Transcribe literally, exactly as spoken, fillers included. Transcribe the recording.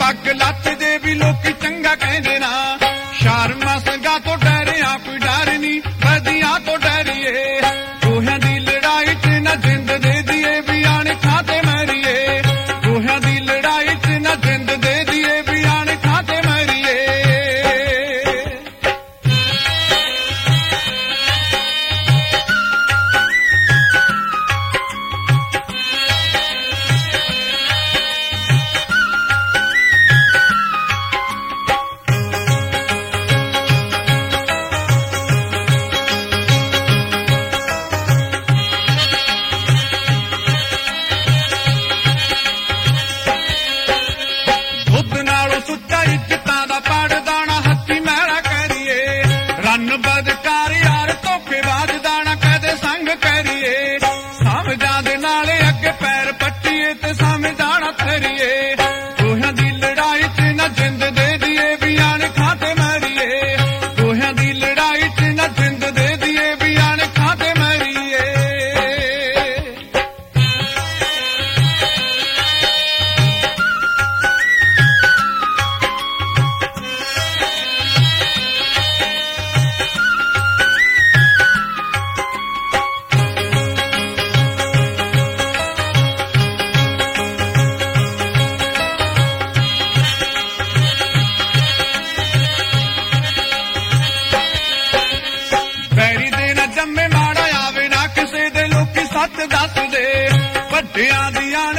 पग लत दे भी लोकी चंगा कहंदे ना शर्मा संगा तो डरिया कोई डर नहीं बदियां तो डरिए गोहियां दी लड़ाई च ना जिंद दे दिए भी आने खाते मरिए गोहियां दी लड़ाई च ना जिंद दे दिए भी आने खाते मरिए बदकार यार धोखेबाज दाना कदे संग करिए समझा दे नाले अगे पैर पट्टीए ते समझाना थरिए गोहियां दी लड़ाई च ना जिंद दे दिए भी आने खाते मरिए गोहियां दी लड़ाई च ना जिंद दे दिए भी आने खाते मरिए जम्मे माड़ा आवे ना किसे दे लोकी सच दस दे वड्डियां दियां